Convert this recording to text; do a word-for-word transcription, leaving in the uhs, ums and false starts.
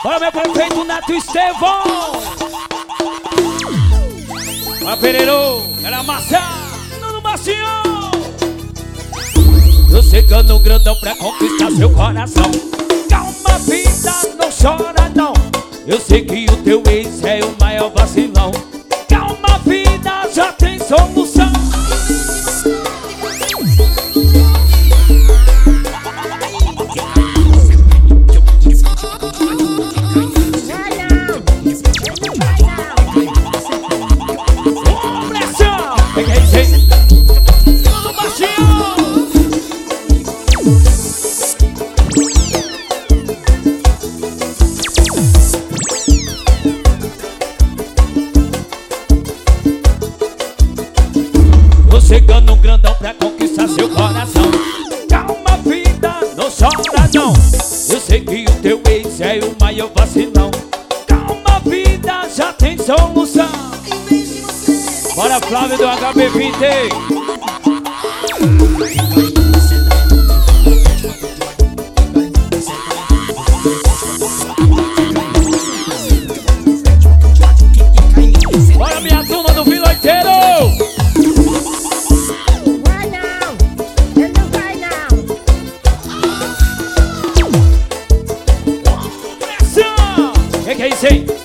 Bora, meu prefeito Neto Estevão. Bora, Pereiro. Era massa. No Bastião. Tô chegando grandão pra conquistar seu coração. Calma, vida, não chora não. Eu sei que o teu ex é o maior vacilão. Calma, vida, já tem solução. Chegando um grandão pra conquistar seu coração. Calma, vida, não chora não. Eu sei que o teu ex é o maior vacilão. Calma, vida, já tem solução. Bora, Flávio do H B vinte. Bora, minha turma do Viloiteiro. Que é isso aí?